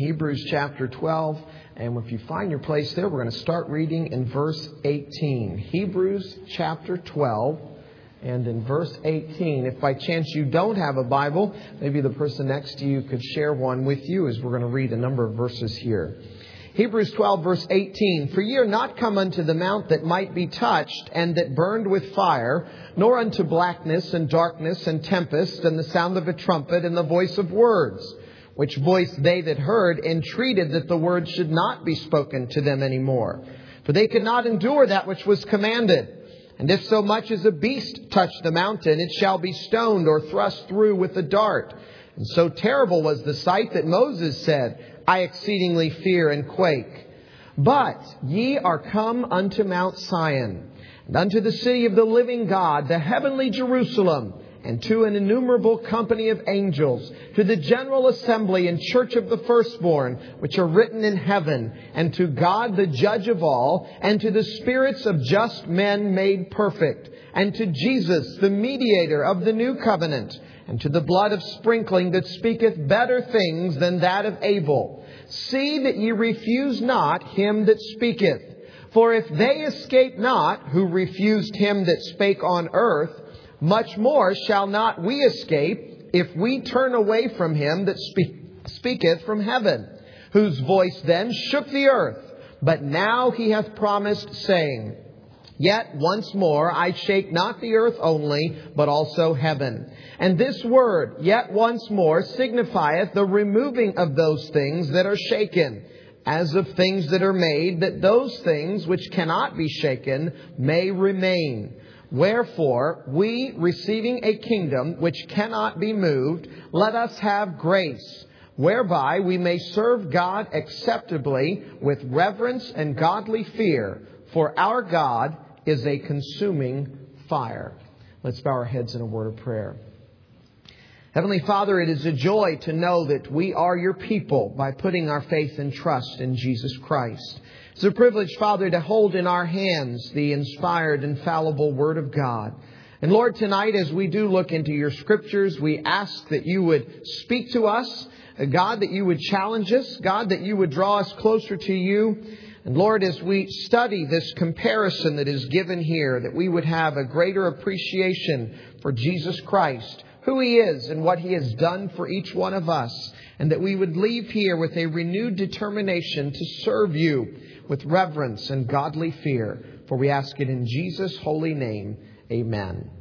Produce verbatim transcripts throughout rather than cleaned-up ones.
Hebrews chapter twelve. And if you find your place there, we're going to start reading in verse eighteen. Hebrews chapter twelve and in verse eighteen. If by chance you don't have a Bible, maybe the person next to you could share one with you, as we're going to read a number of verses here. Hebrews twelve verse eighteen. For ye are not come unto the mount that might be touched, and that burned with fire, nor unto blackness and darkness and tempest, and the sound of a trumpet, and the voice of words. Which voice they that heard entreated that the word should not be spoken to them any more. For they could not endure that which was commanded. And if so much as a beast touch the mountain, it shall be stoned or thrust through with a dart. And so terrible was the sight that Moses said, I exceedingly fear and quake. But ye are come unto Mount Sion, and unto the city of the living God, the heavenly Jerusalem, and to an innumerable company of angels, to the general assembly and church of the firstborn, which are written in heaven, and to God the judge of all, and to the spirits of just men made perfect, and to Jesus, the mediator of the new covenant, and to the blood of sprinkling that speaketh better things than that of Abel. See that ye refuse not him that speaketh. For if they escape not, who refused him that spake on earth, much more shall not we escape, if we turn away from him that speak, speaketh from heaven, whose voice then shook the earth. But now he hath promised, saying, Yet once more I shake not the earth only, but also heaven. And this word, yet once more, signifieth the removing of those things that are shaken, as of things that are made, that those things which cannot be shaken may remain. Wherefore, we, receiving a kingdom which cannot be moved, let us have grace, whereby we may serve God acceptably with reverence and godly fear. For our God is a consuming fire. Let's bow our heads in a word of prayer. Heavenly Father, it is a joy to know that we are your people by putting our faith and trust in Jesus Christ. It's a privilege, Father, to hold in our hands the inspired, infallible Word of God. And Lord, tonight as we do look into your Scriptures, we ask that you would speak to us, God, that you would challenge us, God, that you would draw us closer to you. And Lord, as we study this comparison that is given here, that we would have a greater appreciation for Jesus Christ, who He is and what He has done for each one of us, and that we would leave here with a renewed determination to serve you with reverence and godly fear. For we ask it in Jesus' holy name. Amen.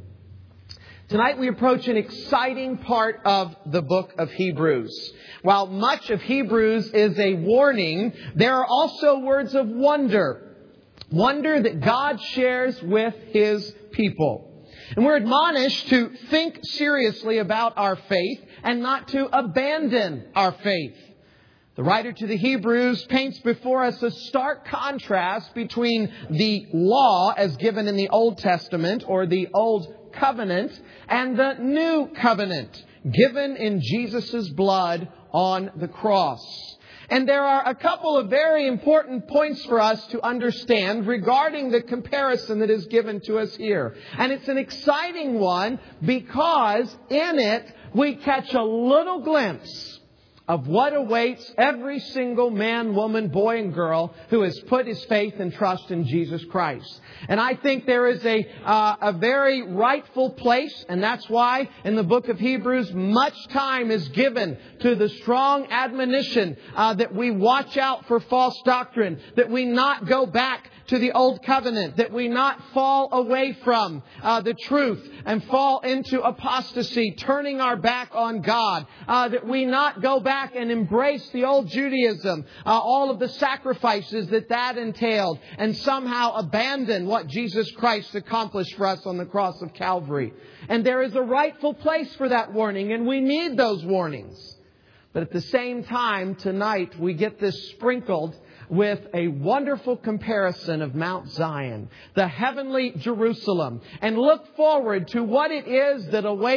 Tonight we approach an exciting part of the book of Hebrews. While much of Hebrews is a warning, there are also words of wonder. Wonder that God shares with His people. And we're admonished to think seriously about our faith and not to abandon our faith. The writer to the Hebrews paints before us a stark contrast between the law as given in the Old Testament or the Old Covenant and the New Covenant given in Jesus' blood on the cross. And there are a couple of very important points for us to understand regarding the comparison that is given to us here. And it's an exciting one because in it we catch a little glimpse of what awaits every single man, woman, boy, and girl who has put his faith and trust in Jesus Christ. And I think there is a uh, a very rightful place, and that's why in the book of Hebrews much time is given to the strong admonition uh, that we watch out for false doctrine, that we not go back to the old covenant, that we not fall away from uh, the truth and fall into apostasy, turning our back on God, uh, that we not go back and embrace the old Judaism, uh, all of the sacrifices that that entailed, and somehow abandon what Jesus Christ accomplished for us on the cross of Calvary. And there is a rightful place for that warning, and we need those warnings. But at the same time, tonight, we get this sprinkled with a wonderful comparison of Mount Zion, the heavenly Jerusalem, and look forward to what it is that awaits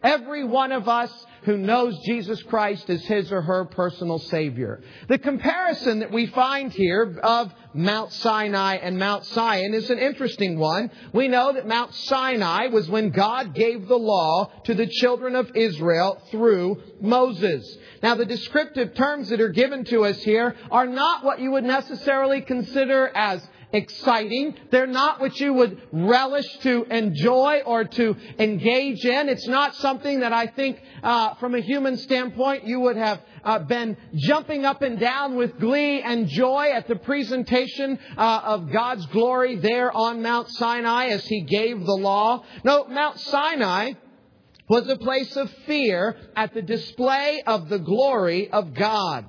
every one of us who knows Jesus Christ as his or her personal Savior. The comparison that we find here of Mount Sinai and Mount Zion is an interesting one. We know that Mount Sinai was when God gave the law to the children of Israel through Moses. Now, the descriptive terms that are given to us here are not what you would necessarily consider as exciting. They're not what you would relish to enjoy or to engage in. It's not something that I think uh, from a human standpoint you would have uh, been jumping up and down with glee and joy at the presentation uh, of God's glory there on Mount Sinai as He gave the law. No, Mount Sinai was a place of fear at the display of the glory of God.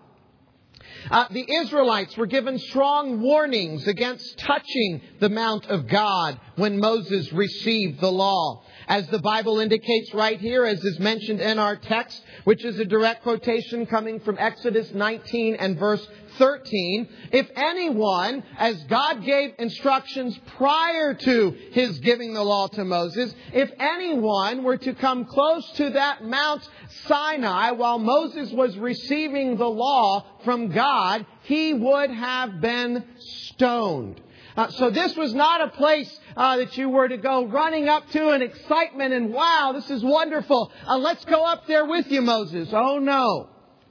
Uh, the Israelites were given strong warnings against touching the Mount of God when Moses received the law. As the Bible indicates right here, as is mentioned in our text, which is a direct quotation coming from Exodus nineteen and verse thirteen, if anyone, as God gave instructions prior to His giving the law to Moses, if anyone were to come close to that Mount Sinai while Moses was receiving the law from God, he would have been stoned. Uh, so this was not a place uh, that you were to go running up to in excitement and, wow, this is wonderful. Uh, let's go up there with you, Moses. Oh, no.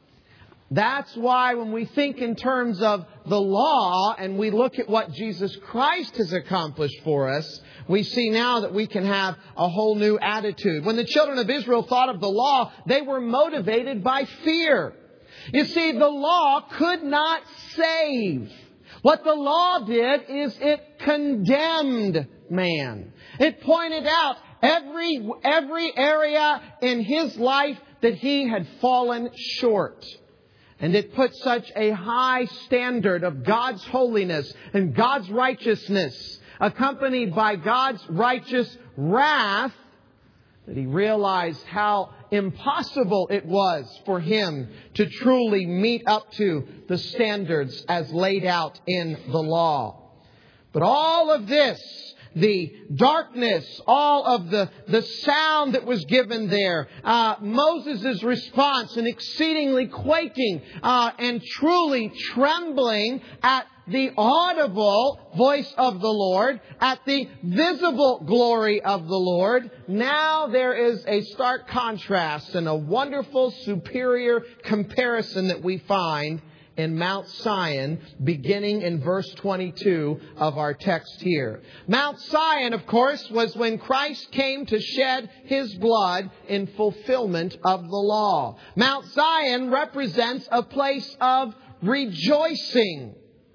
That's why when we think in terms of the law and we look at what Jesus Christ has accomplished for us, we see now that we can have a whole new attitude. When the children of Israel thought of the law, they were motivated by fear. You see, the law could not save. What the law did is it condemned man. It pointed out every, every area in his life that he had fallen short. And it put such a high standard of God's holiness and God's righteousness, accompanied by God's righteous wrath, that he realized how impossible it was for him to truly meet up to the standards as laid out in the law. But all of this, the darkness, all of the, the sound that was given there, uh, Moses' response and exceedingly quaking uh, and truly trembling at the audible voice of the Lord, at the visible glory of the Lord. Now there is a stark contrast and a wonderful superior comparison that we find in Mount Zion, beginning in verse twenty-two of our text here. Mount Zion, of course, was when Christ came to shed His blood in fulfillment of the law. Mount Zion represents a place of rejoicing.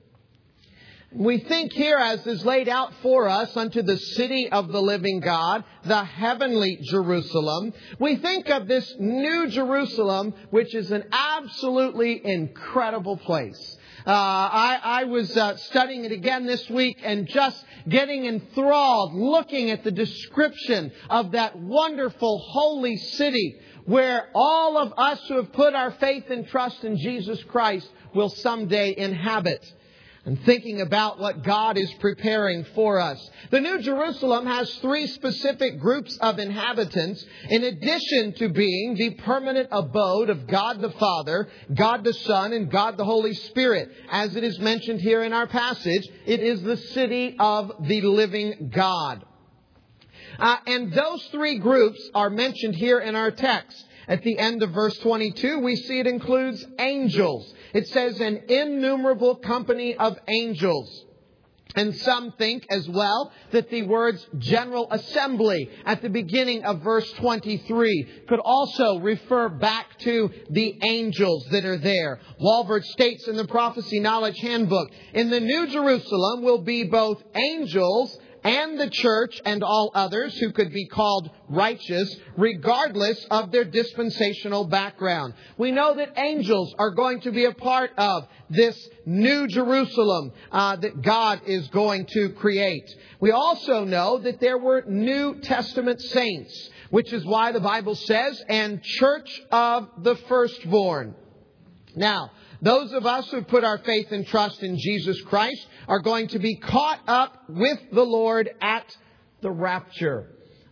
We think here, as is laid out for us, unto the city of the living God, the heavenly Jerusalem. We think of this new Jerusalem, which is an absolutely incredible place. Uh, I, I was uh, studying it again this week and just getting enthralled, looking at the description of that wonderful holy city where all of us who have put our faith and trust in Jesus Christ will someday inhabit. And thinking about what God is preparing for us. The New Jerusalem has three specific groups of inhabitants, in addition to being the permanent abode of God the Father, God the Son, and God the Holy Spirit. As it is mentioned here in our passage, it is the city of the living God. Uh, and those three groups are mentioned here in our text. At the end of verse twenty-two, we see it includes angels. It says an innumerable company of angels. And some think as well that the words General Assembly at the beginning of verse twenty-three could also refer back to the angels that are there. Walvoord states in the Prophecy Knowledge Handbook, in the New Jerusalem will be both angels and the church and all others who could be called righteous, regardless of their dispensational background. We know that angels are going to be a part of this new Jerusalem uh, that God is going to create. We also know that there were New Testament saints, which is why the Bible says, and church of the firstborn. Now, those of us who put our faith and trust in Jesus Christ are going to be caught up with the Lord at the rapture.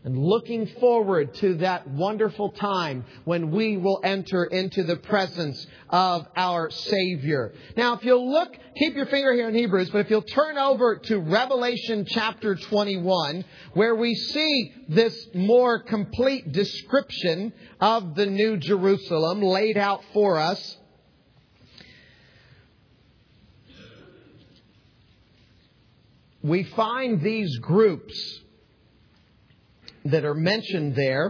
and looking forward to that wonderful time when we will enter into the presence of our Savior. Now, if you'll look, keep your finger here in Hebrews, but if you'll turn over to Revelation chapter twenty-one, where we see this more complete description of the New Jerusalem laid out for us. We find these groups that are mentioned there.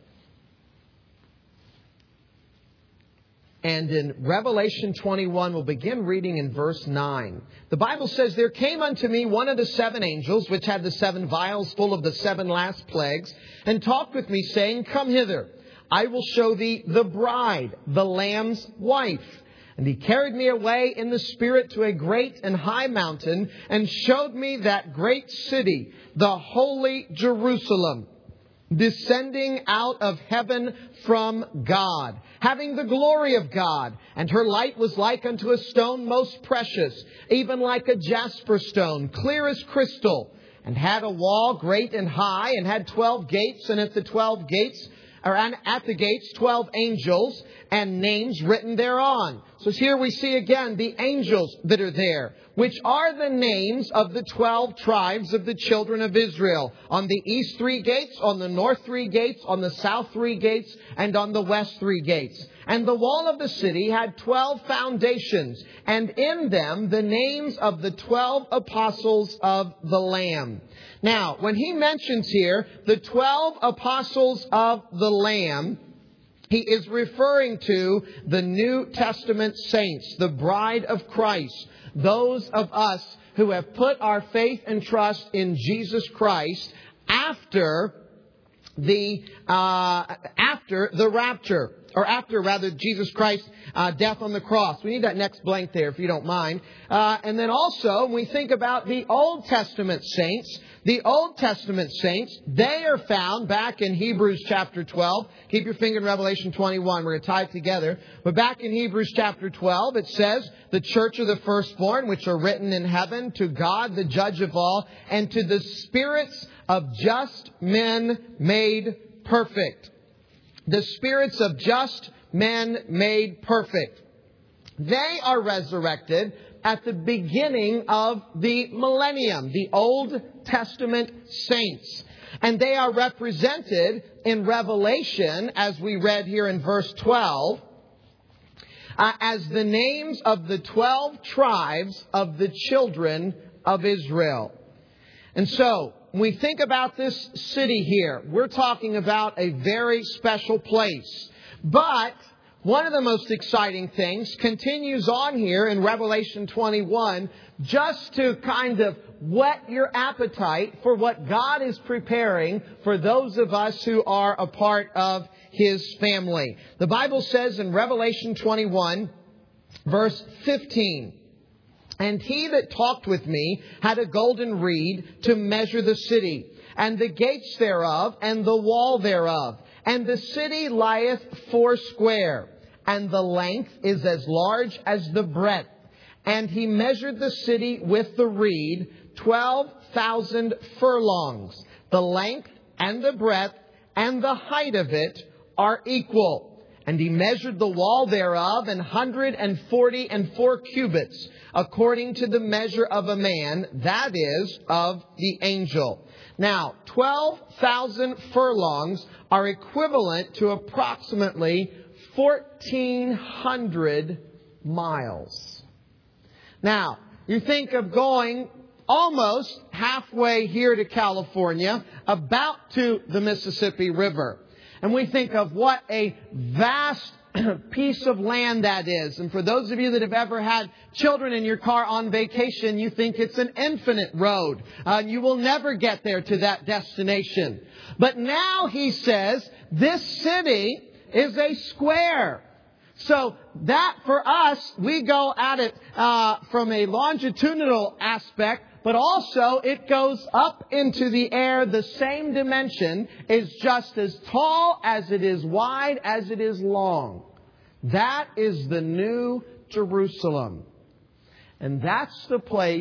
And in Revelation twenty-one, we'll begin reading in verse nine. The Bible says, "There came unto me one of the seven angels, which had the seven vials full of the seven last plagues, and talked with me, saying, Come hither, I will show thee the bride, the Lamb's wife. And he carried me away in the Spirit to a great and high mountain, and showed me that great city, the holy Jerusalem, descending out of heaven from God, having the glory of God. And her light was like unto a stone most precious, even like a jasper stone, clear as crystal, and had a wall great and high, and had twelve gates, and at the twelve gates, or at the gates, twelve angels, and names written thereon." So here we see again the angels that are there, which are the names of the twelve tribes of the children of Israel. On the east three gates, on the north three gates, on the south three gates, and on the west three gates. And the wall of the city had twelve foundations, and in them the names of the twelve apostles of the Lamb. Now, when he mentions here the twelve apostles of the Lamb, he is referring to the New Testament saints, the bride of Christ, those of us who have put our faith and trust in Jesus Christ after the uh, after the rapture, or after rather Jesus Christ's uh, death on the cross. We need that next blank there, if you don't mind. Uh, and then also, when we think about the Old Testament saints, the Old Testament saints, they are found back in Hebrews chapter twelve. Keep your finger in Revelation twenty-one. We're going to tie it together. But back in Hebrews chapter twelve, it says, "The church of the firstborn, which are written in heaven, to God, the judge of all, and to the spirits of just men made perfect." The spirits of just men made perfect. They are resurrected at the beginning of the millennium, the Old Testament saints. And they are represented in Revelation, as we read here in verse twelve, uh, as the names of the twelve tribes of the children of Israel. And so, when we think about this city here, we're talking about a very special place. But one of the most exciting things continues on here in Revelation twenty-one, just to kind of whet your appetite for what God is preparing for those of us who are a part of His family. The Bible says in Revelation twenty-one, verse fifteen, "And he that talked with me had a golden reed to measure the city, and the gates thereof, and the wall thereof. And the city lieth foursquare, and the length is as large as the breadth. And he measured the city with the reed, twelve thousand furlongs. The length and the breadth and the height of it are equal. And he measured the wall thereof an hundred and forty and four cubits, according to the measure of a man, that is, of the angel." Now, twelve thousand furlongs are equivalent to approximately fourteen hundred miles. Now, you think of going almost halfway here to California, about to the Mississippi River. And we think of what a vast piece of land that is. And for those of you that have ever had children in your car on vacation, you think it's an infinite road. Uh, you will never get there to that destination. But now he says this city is a square. So that for us, we go at it uh, from a longitudinal aspect, but also it goes up into the air. The same dimension is just as tall as it is wide as it is long. That is the New Jerusalem. And that's the place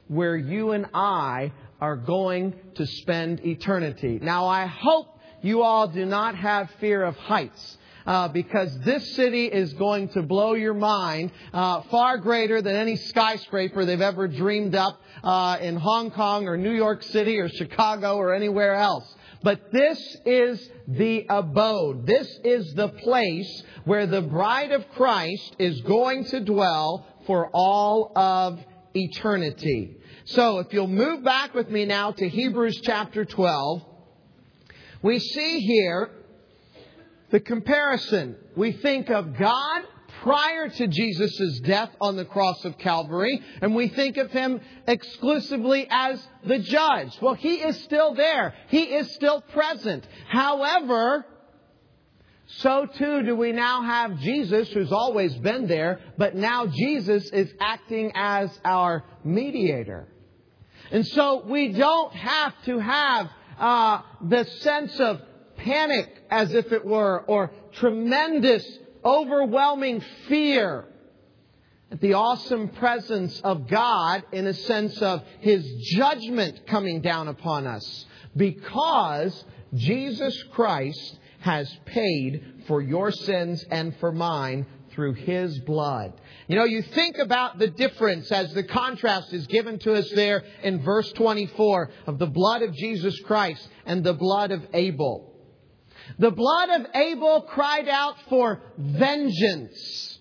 where you and I are going to spend eternity. Now, I hope you all do not have fear of heights. Uh, because this city is going to blow your mind uh, far greater than any skyscraper they've ever dreamed up uh, in Hong Kong or New York City or Chicago or anywhere else. But this is the abode. This is the place where the bride of Christ is going to dwell for all of eternity. So if you'll move back with me now to Hebrews chapter twelve, we see here the comparison. We think of God prior to Jesus' death on the cross of Calvary, and we think of Him exclusively as the judge. Well, He is still there. He is still present. However, so too do we now have Jesus, who's always been there, but now Jesus is acting as our mediator. And so we don't have to have uh, the sense of panic, as if it were, or tremendous, overwhelming fear at the awesome presence of God, in a sense of His judgment coming down upon us, because Jesus Christ has paid for your sins and for mine through His blood. You know, you think about the difference as the contrast is given to us there in verse twenty-four of the blood of Jesus Christ and the blood of Abel. The blood of Abel cried out for vengeance.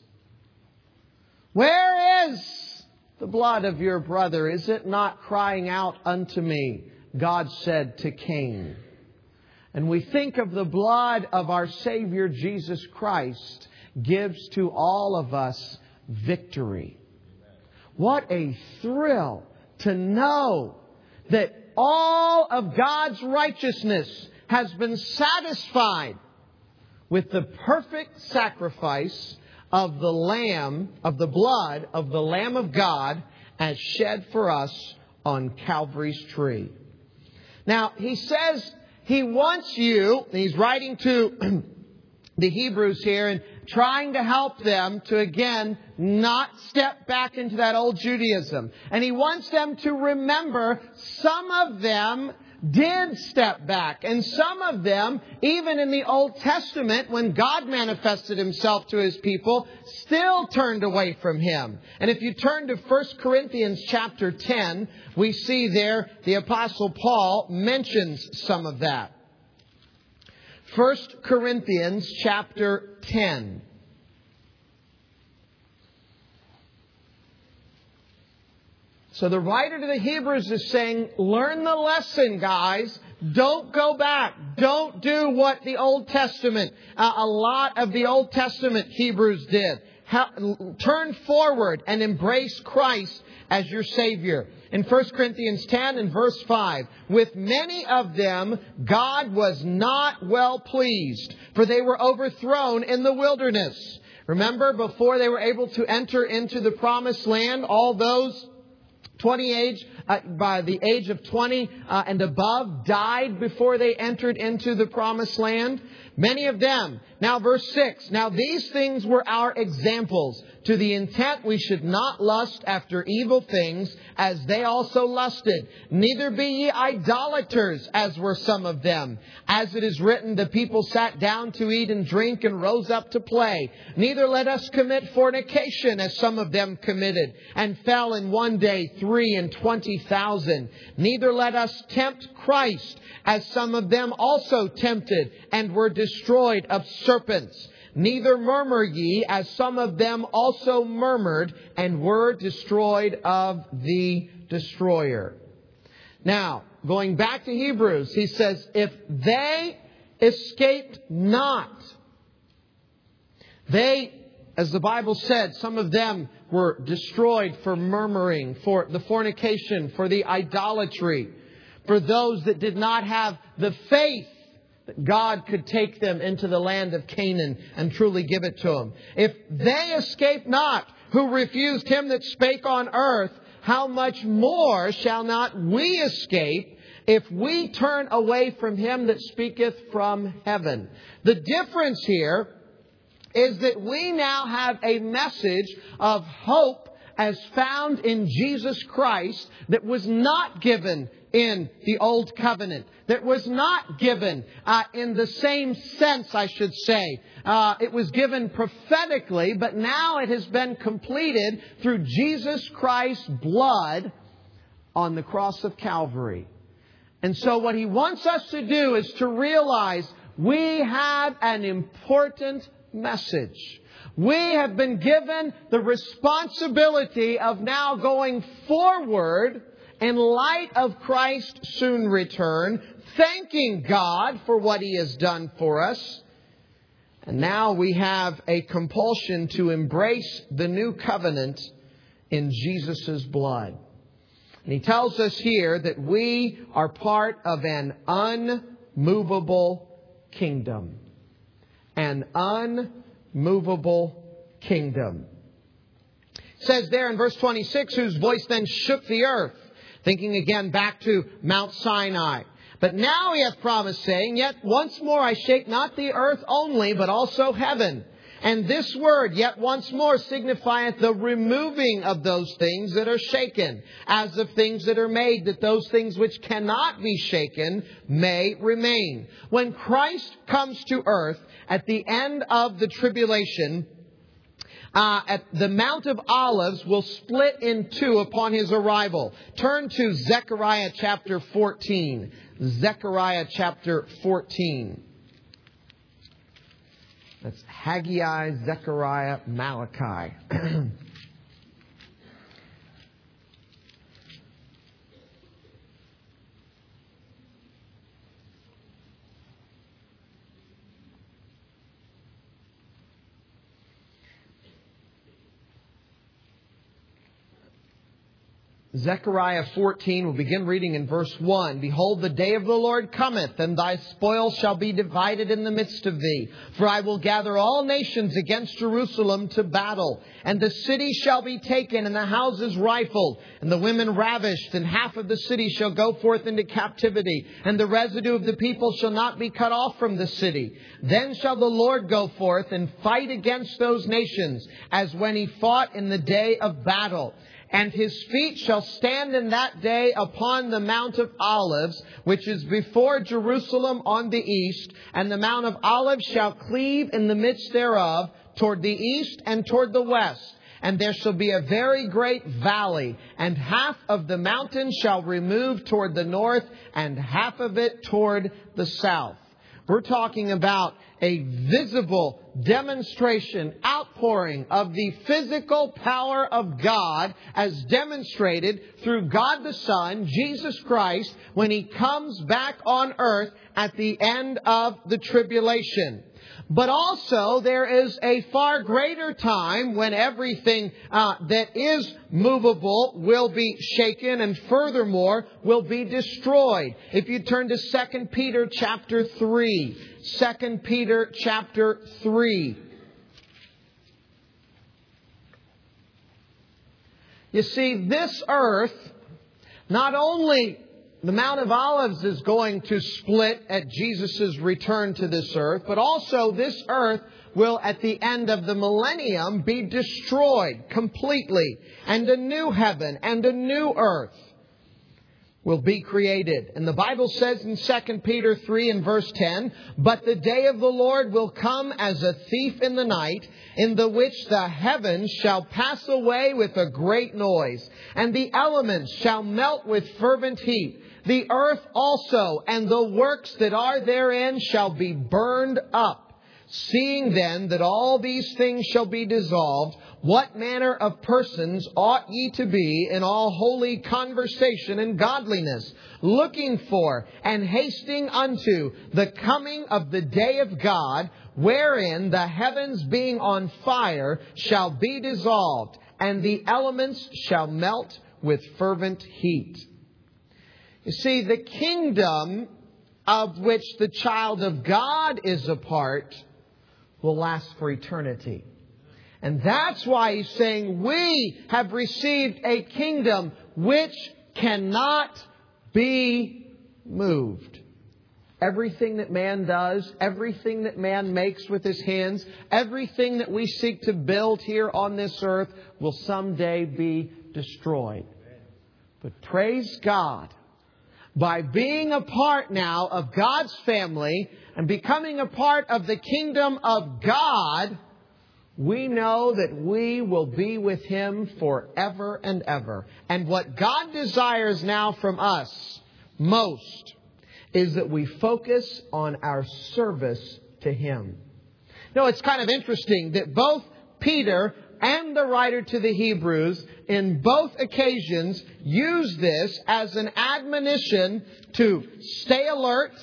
Where is the blood of your brother? Is it not crying out unto me? God said to Cain. And we think of the blood of our Savior Jesus Christ gives to all of us victory. What a thrill to know that all of God's righteousness has been satisfied with the perfect sacrifice of the Lamb, of the blood of the Lamb of God, as shed for us on Calvary's tree. Now, he says he wants you, he's writing to the Hebrews here and trying to help them to, again, not step back into that old Judaism. And he wants them to remember some of them did step back. And some of them, even in the Old Testament, when God manifested Himself to His people, still turned away from Him. And if you turn to First Corinthians chapter ten, we see there the Apostle Paul mentions some of that. First Corinthians chapter ten. So the writer to the Hebrews is saying, learn the lesson, guys. Don't go back. Don't do what the Old Testament, uh, a lot of the Old Testament Hebrews did. Ha- turn forward and embrace Christ as your Savior. In First Corinthians ten and verse five, with many of them God was not well pleased, for they were overthrown in the wilderness. Remember, before they were able to enter into the promised land, all those twenty age, uh, by the age of twenty uh, and above died before they entered into the promised land. Many of them. Now verse six. Now these things were our examples, to the intent we should not lust after evil things, as they also lusted. Neither be ye idolaters, as were some of them. As it is written, the people sat down to eat and drink and rose up to play. Neither let us commit fornication, as some of them committed, and fell in one day three and twenty thousand. Neither let us tempt Christ, as some of them also tempted, and were destroyed of serpents. Neither murmur ye, as some of them also murmured, and were destroyed of the destroyer. Now, going back to Hebrews, he says, if they escaped not, they, as the Bible said, some of them were destroyed for murmuring, for the fornication, for the idolatry, for those that did not have the faith that God could take them into the land of Canaan and truly give it to them. If they escape not, who refused Him that spake on earth, how much more shall not we escape if we turn away from Him that speaketh from heaven? The difference here is that we now have a message of hope as found in Jesus Christ that was not given in the Old Covenant, that was not given uh, in the same sense, I should say. Uh, it was given prophetically, but now it has been completed through Jesus Christ's blood on the cross of Calvary. And so what He wants us to do is to realize we have an important message. We have been given the responsibility of now going forward in light of Christ's soon return, thanking God for what He has done for us. And now we have a compulsion to embrace the new covenant in Jesus' blood. And He tells us here that we are part of an unmovable kingdom. An unmovable kingdom. It says there in verse twenty-six, whose voice then shook the earth. Thinking again back to Mount Sinai. But now He hath promised, saying, Yet once more I shake not the earth only, but also heaven. And this word, yet once more, signifieth the removing of those things that are shaken, as of things that are made, that those things which cannot be shaken may remain. When Christ comes to earth at the end of the tribulation, Uh, at the Mount of Olives will split in two upon His arrival. Turn to Zechariah chapter fourteen. Zechariah chapter fourteen. That's Haggai, Zechariah, Malachi. Zechariah fourteen, we'll begin reading in verse one. Behold, the day of the Lord cometh, and thy spoil shall be divided in the midst of thee. For I will gather all nations against Jerusalem to battle. And the city shall be taken, and the houses rifled, and the women ravished, and half of the city shall go forth into captivity, and the residue of the people shall not be cut off from the city. Then shall the Lord go forth and fight against those nations, as when He fought in the day of battle. And His feet shall stand in that day upon the Mount of Olives, which is before Jerusalem on the east. And the Mount of Olives shall cleave in the midst thereof, toward the east and toward the west. And there shall be a very great valley, and half of the mountain shall remove toward the north, and half of it toward the south. We're talking about a visible demonstration, outpouring of the physical power of God as demonstrated through God the Son, Jesus Christ, when He comes back on earth at the end of the tribulation. But also there is a far greater time when everything uh, that is movable will be shaken and furthermore will be destroyed. If you turn to Second Peter chapter three. Second Peter chapter three. You see, this earth, not only the Mount of Olives is going to split at Jesus' return to this earth, but also this earth will at the end of the millennium be destroyed completely. And a new heaven and a new earth will be created. And the Bible says in Second Peter three and verse ten, But the day of the Lord will come as a thief in the night, in the which the heavens shall pass away with a great noise, and the elements shall melt with fervent heat. The earth also and the works that are therein shall be burned up. Seeing then that all these things shall be dissolved, what manner of persons ought ye to be in all holy conversation and godliness, looking for and hasting unto the coming of the day of God, wherein the heavens being on fire shall be dissolved, and the elements shall melt with fervent heat. You see, the kingdom of which the child of God is a part will last for eternity. And that's why He's saying we have received a kingdom which cannot be moved. everything that man does, everything that man makes with his hands, everything that we seek to build here on this earth will someday be destroyed. But praise God, by being a part now of God's family and becoming a part of the kingdom of God, we know that we will be with Him forever and ever. And what God desires now from us most is that we focus on our service to Him. Now, it's kind of interesting that both Peter and the writer to the Hebrews, in both occasions, use this as an admonition to stay alert,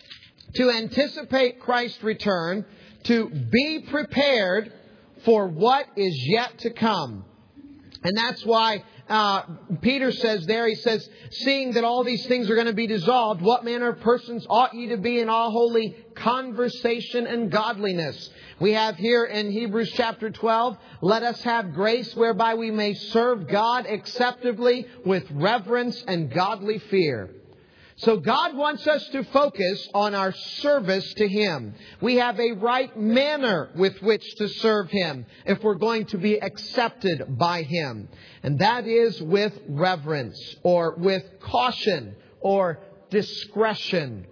to anticipate Christ's return, to be prepared for what is yet to come. And that's why uh, Peter says there, he says, seeing that all these things are going to be dissolved, what manner of persons ought ye to be in all holy conversation and godliness? We have here in Hebrews chapter twelve, let us have grace whereby we may serve God acceptably with reverence and godly fear. So God wants us to focus on our service to Him. We have a right manner with which to serve Him if we're going to be accepted by Him. And that is with reverence or with caution or discretion.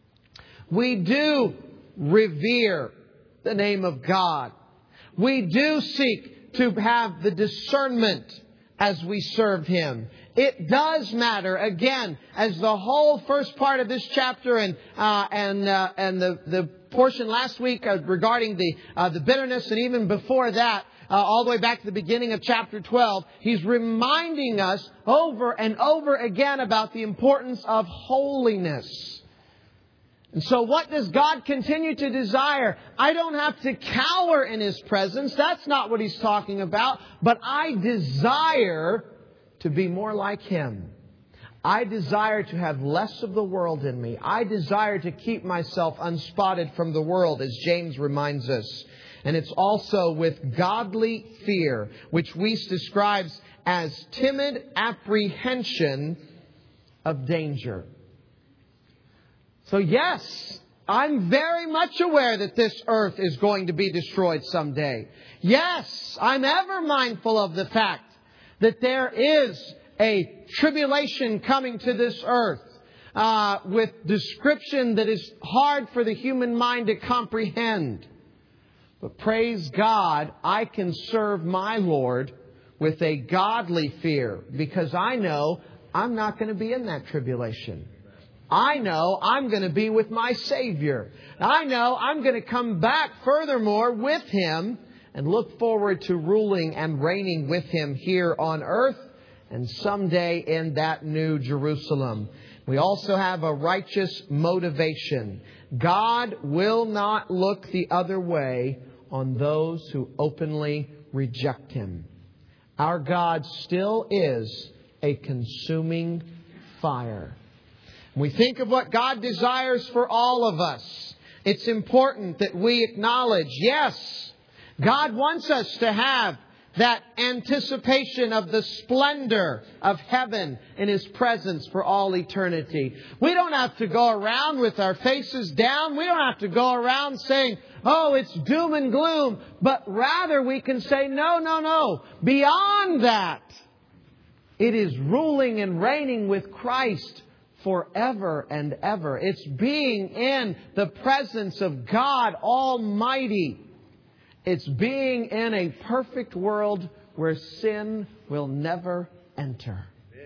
We do revere the name of God. We do seek to have the discernment as we serve Him. It does matter, again, as the whole first part of this chapter and uh, and uh, and the, the portion last week uh, regarding the uh, the bitterness, and even before that, uh, all the way back to the beginning of chapter twelve, he's reminding us over and over again about the importance of holiness. And so what does God continue to desire? I don't have to cower in His presence. That's not what He's talking about. But I desire to be more like Him. I desire to have less of the world in me. I desire to keep myself unspotted from the world, as James reminds us. And it's also with godly fear, which we describes as timid apprehension of danger. So yes, I'm very much aware that this earth is going to be destroyed someday. Yes, I'm ever mindful of the fact that there is a tribulation coming to this earth uh, with description that is hard for the human mind to comprehend. But praise God, I can serve my Lord with a godly fear because I know I'm not going to be in that tribulation. I know I'm going to be with my Savior. I know I'm going to come back furthermore with Him and look forward to ruling and reigning with Him here on earth and someday in that new Jerusalem. We also have a righteous motivation. God will not look the other way on those who openly reject Him. Our God still is a consuming fire. We think of what God desires for all of us. It's important that we acknowledge, yes, God wants us to have that anticipation of the splendor of heaven in His presence for all eternity. We don't have to go around with our faces down. We don't have to go around saying, oh, it's doom and gloom. But rather we can say, no, no, no. Beyond that, it is ruling and reigning with Christ forever and ever. It's being in the presence of God Almighty. It's being in a perfect world where sin will never enter.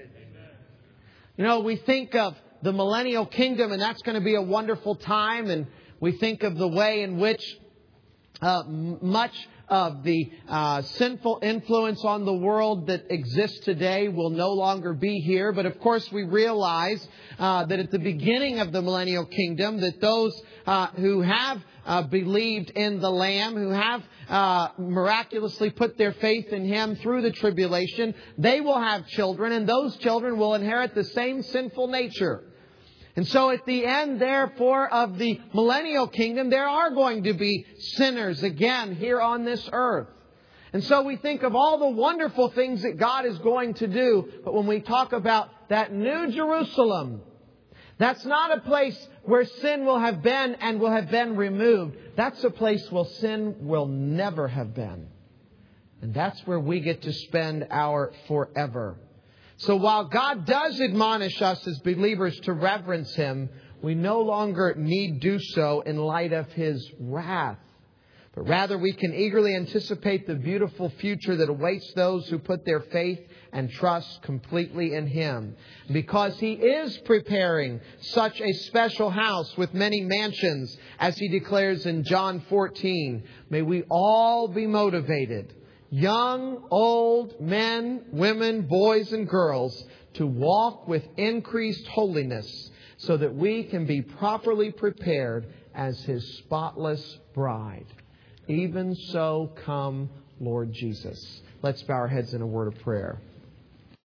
You know, we think of the millennial kingdom, and that's going to be a wonderful time. And we think of the way in which uh, much of the uh, sinful influence on the world that exists today will no longer be here. But of course we realize uh, that at the beginning of the millennial kingdom, that those uh, who have uh, believed in the Lamb, who have uh, miraculously put their faith in Him through the tribulation, they will have children, and those children will inherit the same sinful nature. And so at the end, therefore, of the millennial kingdom, there are going to be sinners again here on this earth. And so we think of all the wonderful things that God is going to do. But when we talk about that new Jerusalem, That's not a place where sin will have been and will have been removed. That's a place where sin will never have been. And that's where we get to spend our forever. So while God does admonish us as believers to reverence Him, we no longer need do so in light of His wrath. But rather we can eagerly anticipate the beautiful future that awaits those who put their faith and trust completely in Him. Because He is preparing such a special house with many mansions, as He declares in John fourteen, may we all be motivated, young, old, men, women, boys and girls, to walk with increased holiness so that we can be properly prepared as His spotless bride. Even so, come, Lord Jesus. Let's bow our heads in a word of prayer.